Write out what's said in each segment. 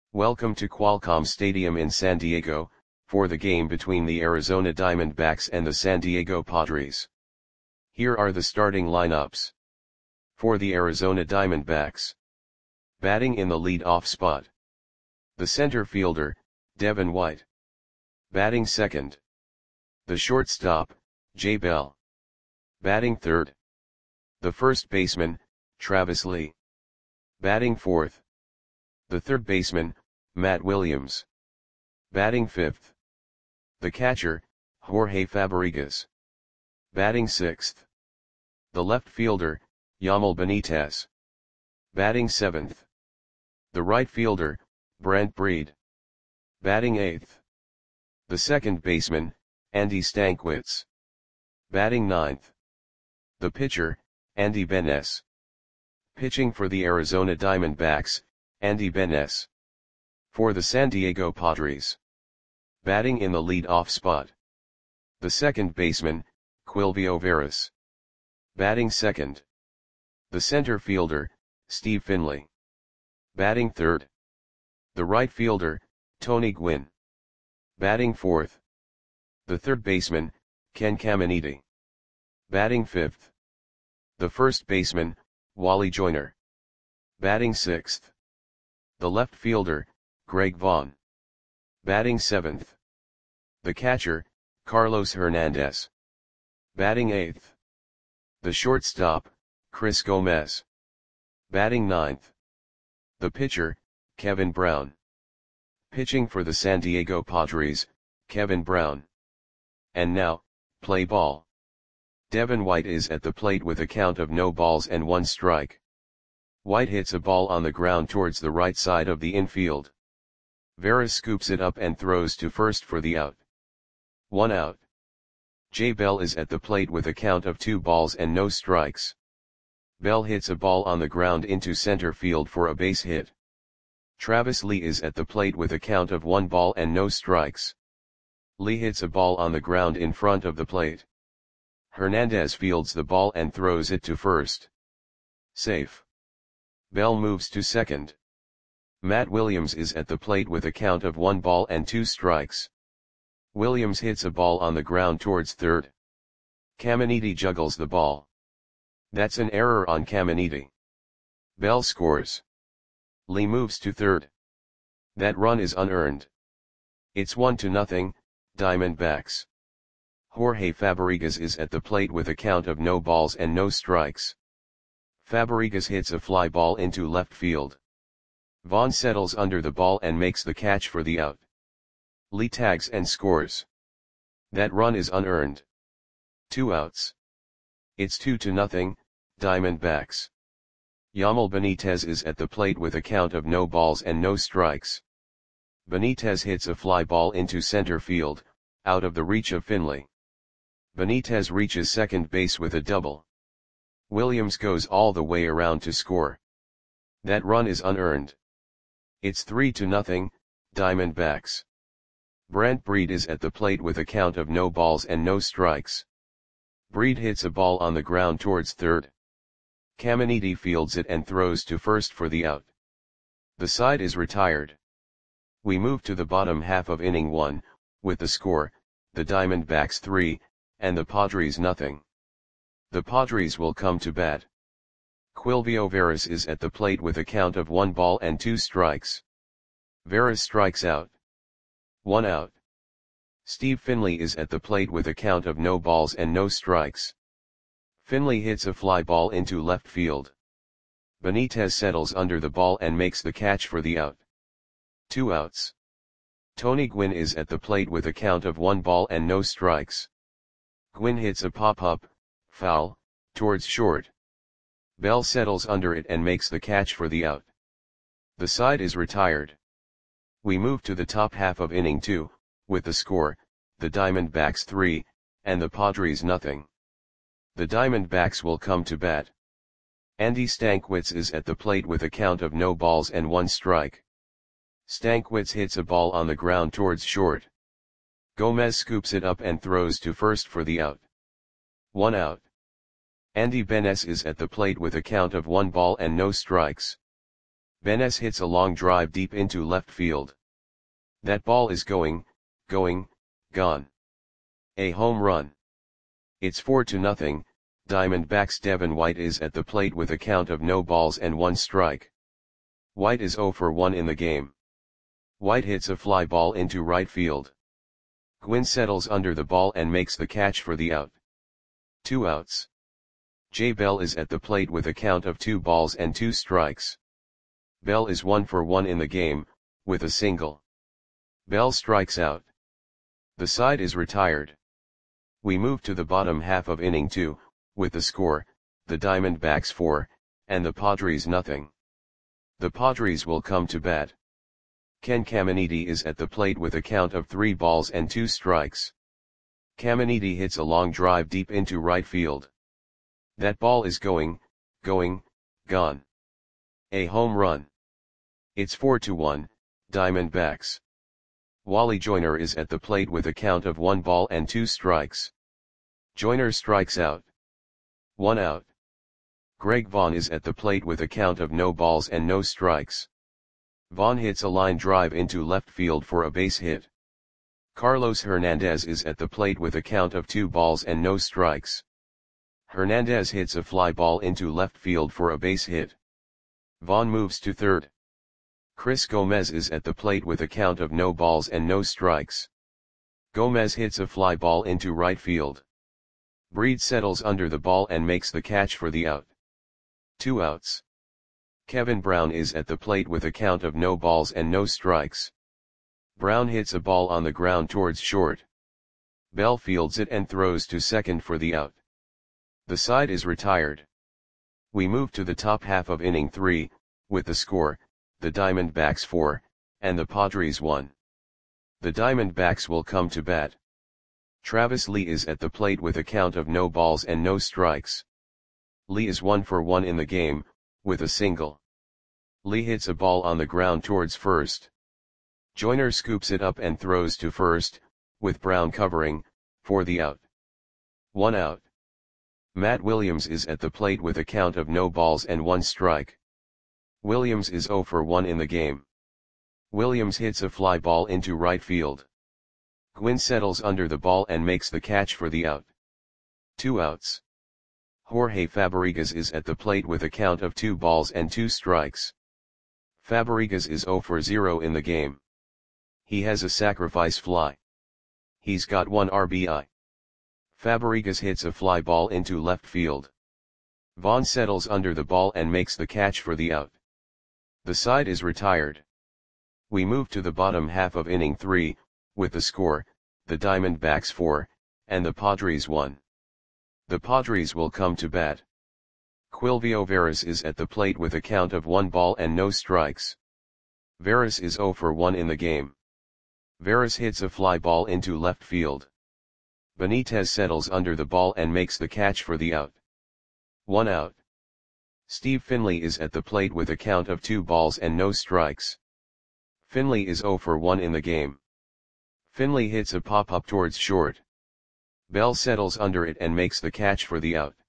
Welcome to Qualcomm Stadium in San Diego, for the game between the Arizona Diamondbacks and the San Diego Padres. Here are the starting lineups. For the Arizona Diamondbacks. Batting in the lead-off spot. The center fielder, Devin White. Batting second. The shortstop, Jay Bell. Batting third. The first baseman, Travis Lee. Batting fourth. The third baseman, Matt Williams. Batting fifth. The catcher, Jorge Fabrigas. Batting sixth. The left fielder, Yamil Benitez. Batting seventh. The right fielder, Brent Breed. Batting eighth. The second baseman, Andy Stankiewicz. Batting ninth. The pitcher, Andy Benes. Pitching for the Arizona Diamondbacks, Andy Benes. For the San Diego Padres. Batting in the lead-off spot. The second baseman, Quilvio Veras. Batting second. The center fielder, Steve Finley. Batting third. The right fielder, Tony Gwynn. Batting fourth. The third baseman, Ken Caminiti. Batting fifth. The first baseman, Wally Joyner. Batting sixth. The left fielder, Greg Vaughn. Batting seventh. The catcher, Carlos Hernandez. Batting eighth. The shortstop, Chris Gomez. Batting ninth. The pitcher, Kevin Brown. Pitching for the San Diego Padres, Kevin Brown. And now, play ball. Devin White is at the plate with a count of no balls and one strike. White hits a ball on the ground towards the right side of the infield. Veras scoops it up and throws to first for the out. 1 out. Jay Bell is at the plate with a count of 2 balls and no strikes. Bell hits a ball on the ground into center field for a base hit. Travis Lee is at the plate with a count of 1 ball and no strikes. Lee hits a ball on the ground in front of the plate. Hernandez fields the ball and throws it to first. Safe. Bell moves to second. Matt Williams is at the plate with a count of 1 ball and 2 strikes. Williams hits a ball on the ground towards third. Caminiti juggles the ball. That's an error on Caminiti. Bell scores. Lee moves to third. That run is unearned. It's 1-0, Diamondbacks. Jorge Fabrigas is at the plate with a count of no balls and no strikes. Fabrigas hits a fly ball into left field. Vaughn settles under the ball and makes the catch for the out. Lee tags and scores. That run is unearned. 2 outs. It's 2-0, Diamondbacks. Yamil Benitez is at the plate with a count of no balls and no strikes. Benitez hits a fly ball into center field, out of the reach of Finley. Benitez reaches second base with a double. Williams goes all the way around to score. That run is unearned. It's 3-0, Diamondbacks. Brent Breed is at the plate with a count of no balls and no strikes. Breed hits a ball on the ground towards third. Caminiti fields it and throws to first for the out. The side is retired. We move to the bottom half of inning 1, with the score, the Diamondbacks 3, and the Padres 0. The Padres will come to bat. Quilvio Veras is at the plate with a count of 1 ball and 2 strikes. Veras strikes out. 1 out. Steve Finley is at the plate with a count of no balls and no strikes. Finley hits a fly ball into left field. Benitez settles under the ball and makes the catch for the out. 2 outs. Tony Gwynn is at the plate with a count of 1 ball and no strikes. Gwynn hits a pop-up, foul, towards short. Bell settles under it and makes the catch for the out. The side is retired. We move to the top half of inning 2, with the score, the Diamondbacks 3, and the Padres 0. The Diamondbacks will come to bat. Andy Stankiewicz is at the plate with a count of no balls and 1 strike. Stankiewicz hits a ball on the ground towards short. Gomez scoops it up and throws to first for the out. 1 out. Andy Benes is at the plate with a count of 1 ball and no strikes. Benes hits a long drive deep into left field. That ball is going, gone. A home run. It's 4-0, Diamondbacks. Devin White is at the plate with a count of no balls and 1 strike. White is 0 for 1 in the game. White hits a fly ball into right field. Gwynn settles under the ball and makes the catch for the out. 2 outs. Jay Bell is at the plate with a count of 2 balls and 2 strikes. Bell is 1 for 1 in the game, with a single. Bell strikes out. The side is retired. We move to the bottom half of inning 2, with the score, the Diamondbacks 4, and the Padres nothing. The Padres will come to bat. Ken Caminiti is at the plate with a count of 3 balls and 2 strikes. Caminiti hits a long drive deep into right field. That ball is going, gone. A home run. It's 4-1, Diamondbacks. Wally Joyner is at the plate with a count of 1 ball and 2 strikes. Joyner strikes out. 1 out. Greg Vaughn is at the plate with a count of no balls and no strikes. Vaughn hits a line drive into left field for a base hit. Carlos Hernandez is at the plate with a count of 2 balls and no strikes. Hernandez hits a fly ball into left field for a base hit. Vaughn moves to third. Chris Gomez is at the plate with a count of no balls and no strikes. Gomez hits a fly ball into right field. Breed settles under the ball and makes the catch for the out. 2 outs. Kevin Brown is at the plate with a count of no balls and no strikes. Brown hits a ball on the ground towards short. Bell fields it and throws to second for the out. The side is retired. We move to the top half of inning 3, with the score, the Diamondbacks 4, and the Padres 1. The Diamondbacks will come to bat. Travis Lee is at the plate with a count of no balls and no strikes. Lee is 1 for 1 in the game, with a single. Lee hits a ball on the ground towards first. Joyner scoops it up and throws to first, with Brown covering, for the out. 1 out. Matt Williams is at the plate with a count of no balls and 1 strike. Williams is 0 for 1 in the game. Williams hits a fly ball into right field. Gwynn settles under the ball and makes the catch for the out. 2 outs. Jorge Fabregas is at the plate with a count of 2 balls and 2 strikes. Fabregas is 0 for 0 in the game. He has a sacrifice fly. He's got 1 RBI. Fabregas hits a fly ball into left field. Vaughn settles under the ball and makes the catch for the out. The side is retired. We move to the bottom half of inning 3, with the score, the Diamondbacks 4, and the Padres 1. The Padres will come to bat. Quilvio Veras is at the plate with a count of 1 ball and no strikes. Veras is 0 for 1 in the game. Veras hits a fly ball into left field. Benitez settles under the ball and makes the catch for the out. 1 out. Steve Finley is at the plate with a count of 2 balls and no strikes. Finley is 0 for 1 in the game. Finley hits a pop-up towards short. Bell settles under it and makes the catch for the out.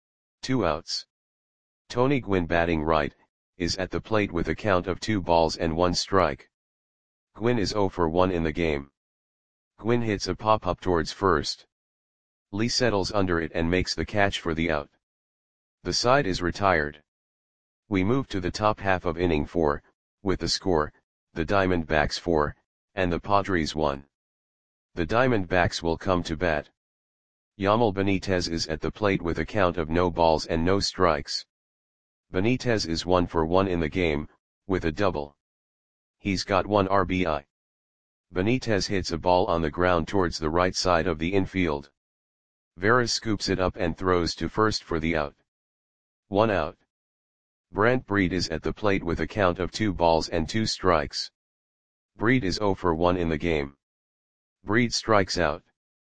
2 outs. Tony Gwynn, batting right, is at the plate with a count of 2 balls and 1 strike. Gwynn is 0 for 1 in the game. Gwynn hits a pop-up towards first. Lee settles under it and makes the catch for the out. The side is retired. We move to the top half of inning 4, with the score, the Diamondbacks 4, and the Padres 1. The Diamondbacks will come to bat. Yamal Benitez is at the plate with a count of no balls and no strikes. Benitez is 1 for 1 in the game, with a double. He's got 1 RBI. Benitez hits a ball on the ground towards the right side of the infield. Veras scoops it up and throws to first for the out. 1 out. Brent Breed is at the plate with a count of 2 balls and 2 strikes. Breed is 0 for 1 in the game. Breed strikes out.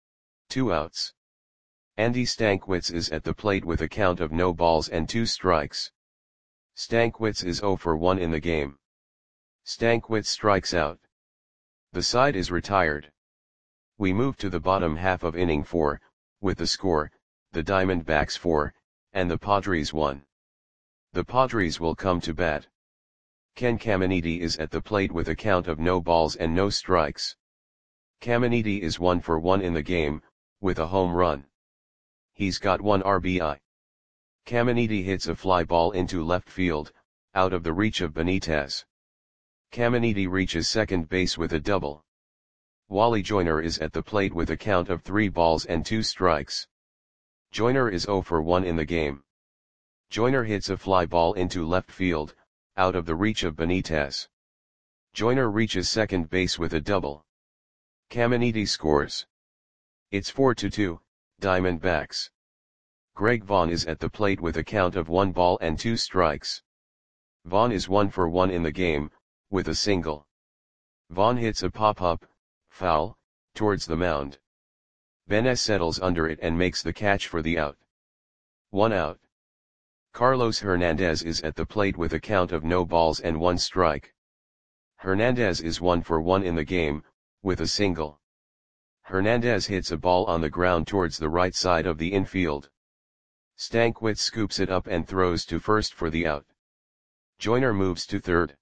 2 outs. Andy Stankiewicz is at the plate with a count of no balls and 2 strikes. Stankiewicz is 0 for 1 in the game. Stankiewicz strikes out. The side is retired. We move to the bottom half of inning 4, with the score, the Diamondbacks 4, and the Padres 1. The Padres will come to bat. Ken Caminiti is at the plate with a count of no balls and no strikes. Caminiti is 1 for 1 in the game, with a home run. He's got 1 RBI. Caminiti hits a fly ball into left field, out of the reach of Benitez. Caminiti reaches second base with a double. Wally Joyner is at the plate with a count of 3 balls and 2 strikes. Joyner is 0 for 1 in the game. Joyner hits a fly ball into left field, out of the reach of Benitez. Joyner reaches second base with a double. Caminiti scores. It's 4-2, Diamondbacks. Greg Vaughn is at the plate with a count of 1 ball and 2 strikes. Vaughn is 1 for 1 in the game, with a single. Vaughn hits a pop-up, foul, towards the mound. Benes settles under it and makes the catch for the out. 1 out. Carlos Hernandez is at the plate with a count of no balls and 1 strike. Hernandez is 1 for 1 in the game, with a single. Hernandez hits a ball on the ground towards the right side of the infield. Stankiewicz scoops it up and throws to first for the out. Joyner moves to third.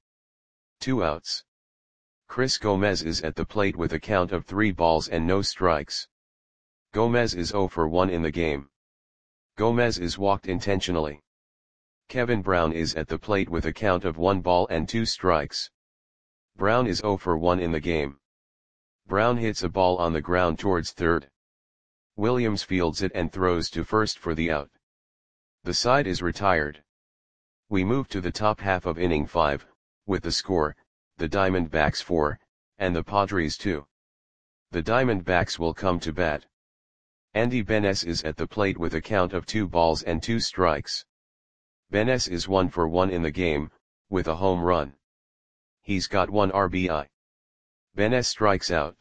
2 outs. Chris Gomez is at the plate with a count of 3 balls and no strikes. Gomez is 0 for 1 in the game. Gomez is walked intentionally. Kevin Brown is at the plate with a count of 1 ball and 2 strikes. Brown is 0 for 1 in the game. Brown hits a ball on the ground towards third. Williams fields it and throws to first for the out. The side is retired. We move to the top half of inning 5, with the score, the Diamondbacks 4, and the Padres 2. The Diamondbacks will come to bat. Andy Benes is at the plate with a count of 2 balls and 2 strikes. Benes is 1 for 1 in the game, with a home run. He's got 1 RBI. Benes strikes out.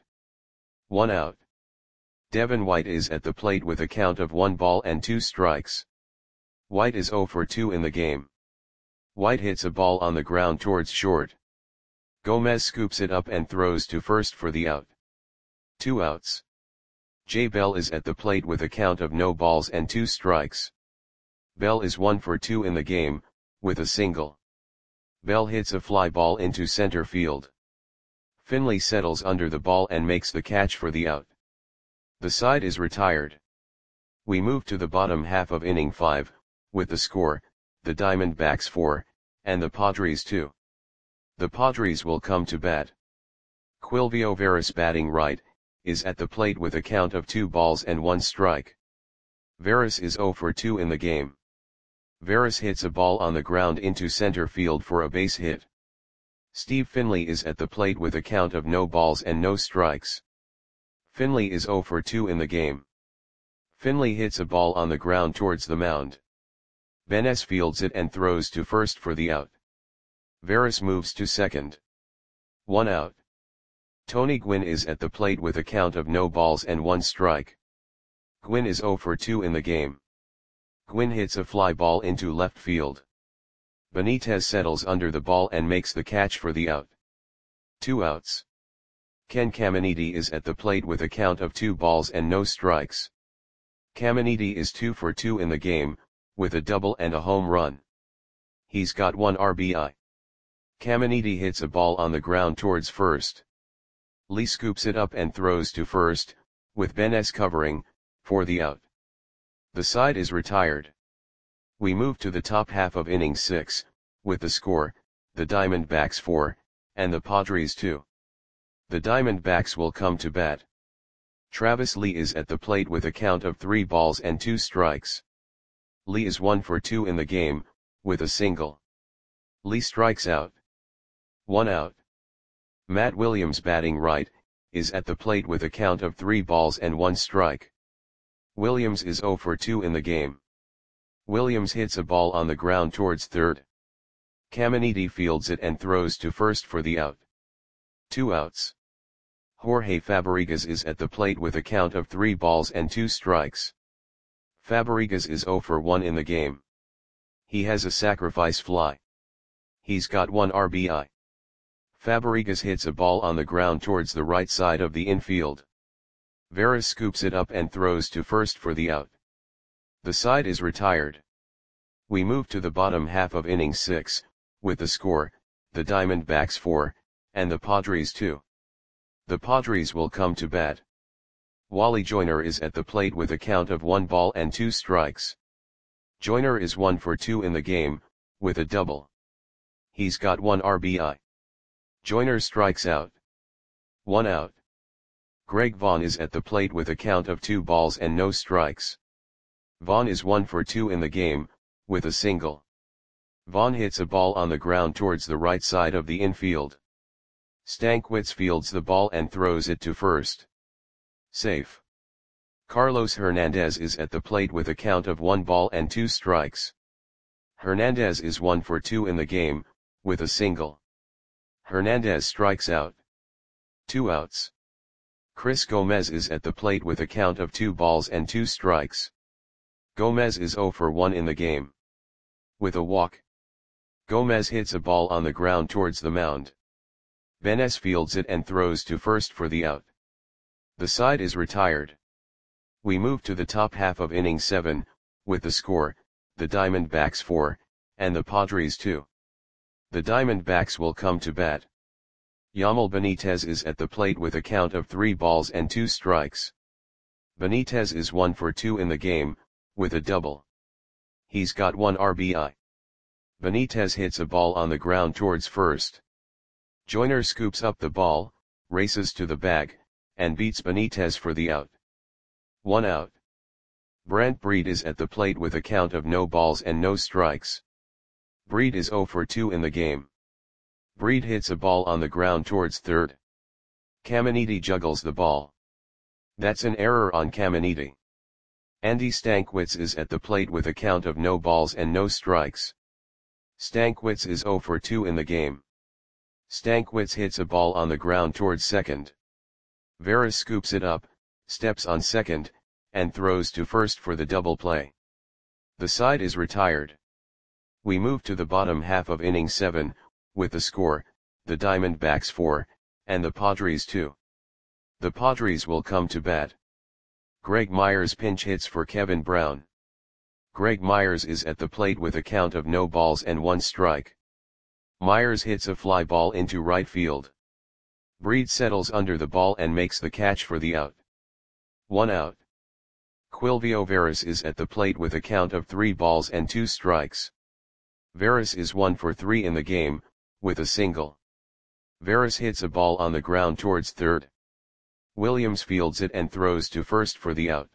1 out. Devin White is at the plate with a count of 1 ball and 2 strikes. White is 0 for 2 in the game. White hits a ball on the ground towards short. Gomez scoops it up and throws to first for the out. 2 outs. Jay Bell is at the plate with a count of no balls and 2 strikes. Bell is 1 for 2 in the game, with a single. Bell hits a fly ball into center field. Finley settles under the ball and makes the catch for the out. The side is retired. We move to the bottom half of inning 5, with the score, the Diamondbacks 4, and the Padres 2. The Padres will come to bat. Quilvio Veras, batting right, is at the plate with a count of 2 balls and 1 strike. Veras is 0 for 2 in the game. Veras hits a ball on the ground into center field for a base hit. Steve Finley is at the plate with a count of no balls and no strikes. Finley is 0 for 2 in the game. Finley hits a ball on the ground towards the mound. Benes fields it and throws to first for the out. Veras moves to second. 1 out. Tony Gwynn is at the plate with a count of no balls and 1 strike. Gwynn is 0 for 2 in the game. Gwynn hits a fly ball into left field. Benitez settles under the ball and makes the catch for the out. 2 outs. Ken Caminiti is at the plate with a count of 2 balls and no strikes. Caminiti is 2 for 2 in the game, with a double and a home run. He's got 1 RBI. Caminiti hits a ball on the ground towards first. Lee scoops it up and throws to first, with Benes covering, for the out. The side is retired. We move to the top half of inning 6, with the score, the Diamondbacks 4, and the Padres 2. The Diamondbacks will come to bat. Travis Lee is at the plate with a count of 3 balls and 2 strikes. Lee is 1 for 2 in the game, with a single. Lee strikes out. 1 out. Matt Williams, batting right, is at the plate with a count of 3 balls and 1 strike. Williams is 0 for 2 in the game. Williams hits a ball on the ground towards third. Caminiti fields it and throws to first for the out. 2 outs. Jorge Fabregas is at the plate with a count of 3 balls and 2 strikes. Fabregas is 0 for 1 in the game. He has a sacrifice fly. He's got 1 RBI. Fabregas hits a ball on the ground towards the right side of the infield. Veras scoops it up and throws to first for the out. The side is retired. We move to the bottom half of inning 6, with the score, the Diamondbacks 4, and the Padres 2. The Padres will come to bat. Wally Joyner is at the plate with a count of 1 ball and 2 strikes. Joyner is 1 for 2 in the game, with a double. He's got 1 RBI. Joyner strikes out. 1 out. Greg Vaughn is at the plate with a count of 2 balls and no strikes. Vaughn is 1 for 2 in the game, with a single. Vaughn hits a ball on the ground towards the right side of the infield. Stankiewicz fields the ball and throws it to first. Safe. Carlos Hernandez is at the plate with a count of 1 ball and 2 strikes. Hernandez is 1 for 2 in the game, with a single. Hernandez strikes out. 2 outs. Chris Gomez is at the plate with a count of 2 balls and 2 strikes. Gomez is 0 for 1 in the game. With a walk. Gomez hits a ball on the ground towards the mound. Benes fields it and throws to first for the out. The side is retired. We move to the top half of inning 7, with the score, the Diamondbacks 4, and the Padres 2. The Diamondbacks will come to bat. Yamil Benitez is at the plate with a count of 3 balls and 2 strikes. Benitez is 1 for 2 in the game, with a double. He's got 1 RBI. Benitez hits a ball on the ground towards first. Joyner scoops up the ball, races to the bag, and beats Benitez for the out. 1 out. Brent Breed is at the plate with a count of no balls and no strikes. Breed is 0 for 2 in the game. Breed hits a ball on the ground towards third. Caminiti juggles the ball. That's an error on Caminiti. Andy Stankiewicz is at the plate with a count of no balls and no strikes. Stankiewicz is 0 for 2 in the game. Stankiewicz hits a ball on the ground towards second. Veras scoops it up, steps on second, and throws to first for the double play. The side is retired. We move to the bottom half of inning 7, with the score, the Diamondbacks 4, and the Padres 2. The Padres will come to bat. Greg Myers pinch hits for Kevin Brown. Greg Myers is at the plate with a count of no balls and 1 strike. Myers hits a fly ball into right field. Breed settles under the ball and makes the catch for the out. 1 out. Quilvio Veras is at the plate with a count of 3 balls and 2 strikes. Veras is 1 for 3 in the game, with a single. Veras hits a ball on the ground towards third. Williams fields it and throws to first for the out.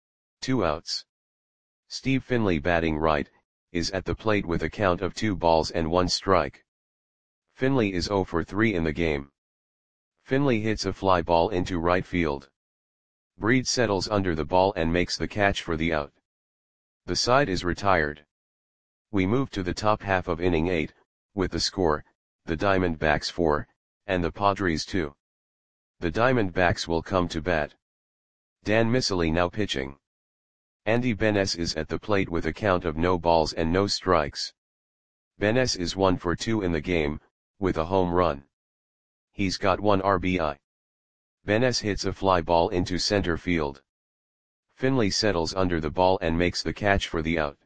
2 outs. Steve Finley, batting right, is at the plate with a count of 2 balls and 1 strike. Finley is 0 for 3 in the game. Finley hits a fly ball into right field. Breed settles under the ball and makes the catch for the out. The side is retired. We move to the top half of inning 8, with the score, the Diamondbacks 4, and the Padres 2. The Diamondbacks will come to bat. Dan Miceli now pitching. Andy Benes is at the plate with a count of no balls and no strikes. Benes is 1 for 2 in the game, with a home run. He's got 1 RBI. Benes hits a fly ball into center field. Finley settles under the ball and makes the catch for the out.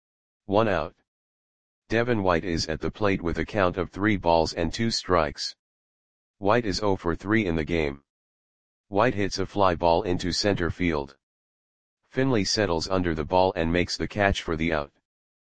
1 out. Devin White is at the plate with a count of 3 balls and 2 strikes. White is 0 for 3 in the game. White hits a fly ball into center field. Finley settles under the ball and makes the catch for the out.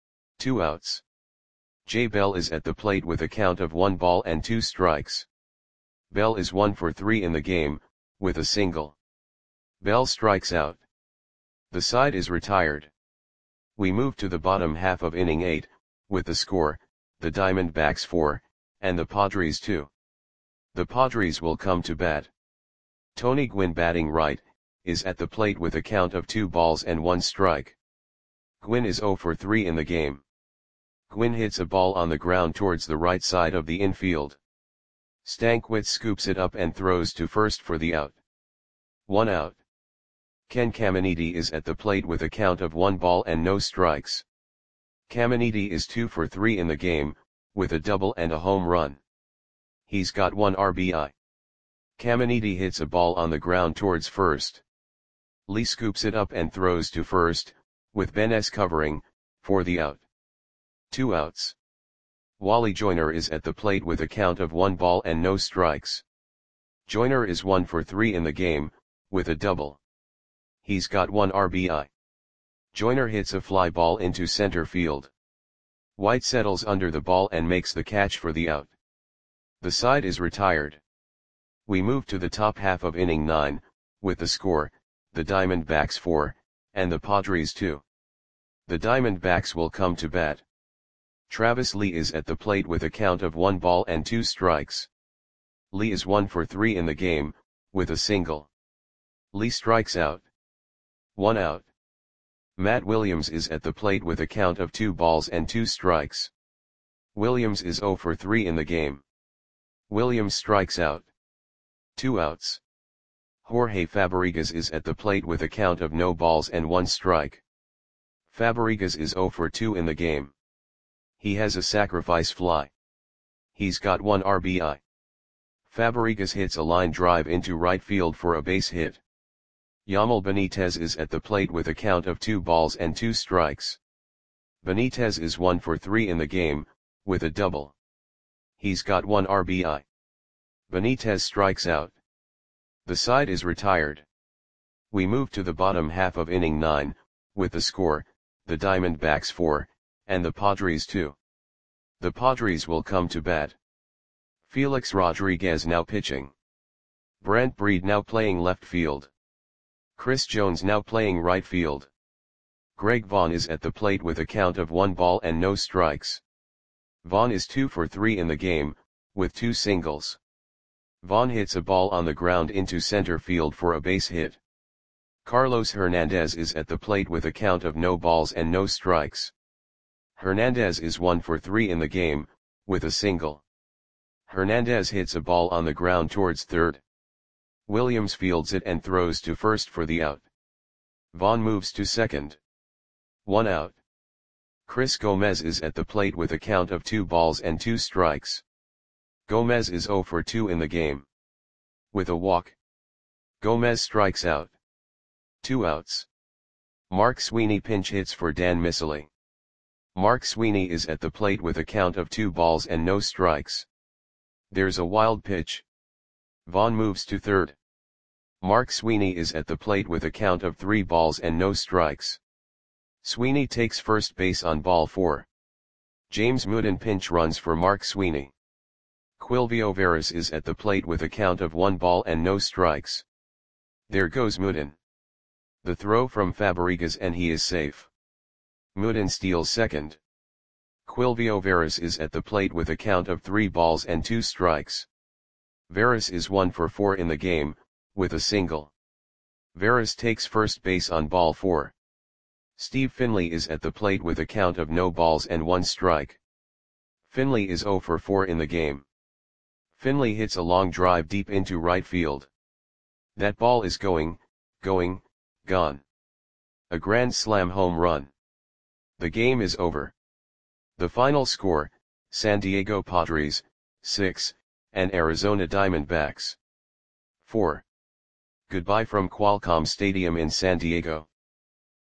2 outs. Jay Bell is at the plate with a count of 1 ball and 2 strikes. Bell is 1 for 3 in the game, with a single. Bell strikes out. The side is retired. We move to the bottom half of inning 8, with the score, the Diamondbacks 4, and the Padres 2. The Padres will come to bat. Tony Gwynn, batting right, is at the plate with a count of 2 balls and 1 strike. Gwynn is 0 for 3 in the game. Gwynn hits a ball on the ground towards the right side of the infield. Stankiewicz scoops it up and throws to first for the out. 1 out. Ken Caminiti is at the plate with a count of 1 ball and no strikes. Caminiti is 2 for 3 in the game, with a double and a home run. He's got 1 RBI. Caminiti hits a ball on the ground towards first. Lee scoops it up and throws to first, with Benes covering, for the out. 2 outs. Wally Joyner is at the plate with a count of 1 ball and no strikes. Joyner is 1 for 3 in the game, with a double. He's got 1 RBI. Joyner hits a fly ball into center field. White settles under the ball and makes the catch for the out. The side is retired. We move to the top half of inning 9, with the score, the Diamondbacks 4, and the Padres 2. The Diamondbacks will come to bat. Travis Lee is at the plate with a count of 1 ball and 2 strikes. Lee is 1 for 3 in the game, with a single. Lee strikes out. 1 out. Matt Williams is at the plate with a count of 2 balls and 2 strikes. Williams is 0 for 3 in the game. Williams strikes out. 2 outs. Jorge Fabregas is at the plate with a count of no balls and 1 strike. Fabregas is 0 for 2 in the game. He has a sacrifice fly. He's got 1 RBI. Fabregas hits a line drive into right field for a base hit. Yamil Benitez is at the plate with a count of 2 balls and 2 strikes. Benitez is 1 for 3 in the game, with a double. He's got 1 RBI. Benitez strikes out. The side is retired. We move to the bottom half of inning 9, with the score, the Diamondbacks 4, and the Padres 2. The Padres will come to bat. Felix Rodriguez now pitching. Brent Breed now playing left field. Chris Jones now playing right field. Greg Vaughn is at the plate with a count of 1 ball and no strikes. Vaughn is 2 for 3 in the game, with 2 singles. Vaughn hits a ball on the ground into center field for a base hit. Carlos Hernandez is at the plate with a count of no balls and no strikes. Hernandez is 1 for 3 in the game, with a single. Hernandez hits a ball on the ground towards third. Williams fields it and throws to first for the out. Vaughn moves to second. 1 out. Chris Gomez is at the plate with a count of 2 balls and 2 strikes. Gomez is 0 for 2 in the game. With a walk. Gomez strikes out. 2 outs. Mark Sweeney pinch hits for Dan Miceli. Mark Sweeney is at the plate with a count of 2 balls and no strikes. There's a wild pitch. Vaughn moves to third. Mark Sweeney is at the plate with a count of 3 balls and no strikes. Sweeney takes first base on ball 4. James Mooden pinch runs for Mark Sweeney. Quilvio Veras is at the plate with a count of 1 ball and no strikes. There goes Mooden. The throw from Fabregas and he is safe. Mooden steals second. Quilvio Veras is at the plate with a count of 3 balls and 2 strikes. Veras is 1 for 4 in the game, with a single. Veras takes first base on ball 4. Steve Finley is at the plate with a count of no balls and 1 strike. Finley is 0 for 4 in the game. Finley hits a long drive deep into right field. That ball is gone. A grand slam home run. The game is over. The final score, San Diego Padres, 6, and Arizona Diamondbacks, 4. Goodbye from Qualcomm Stadium in San Diego.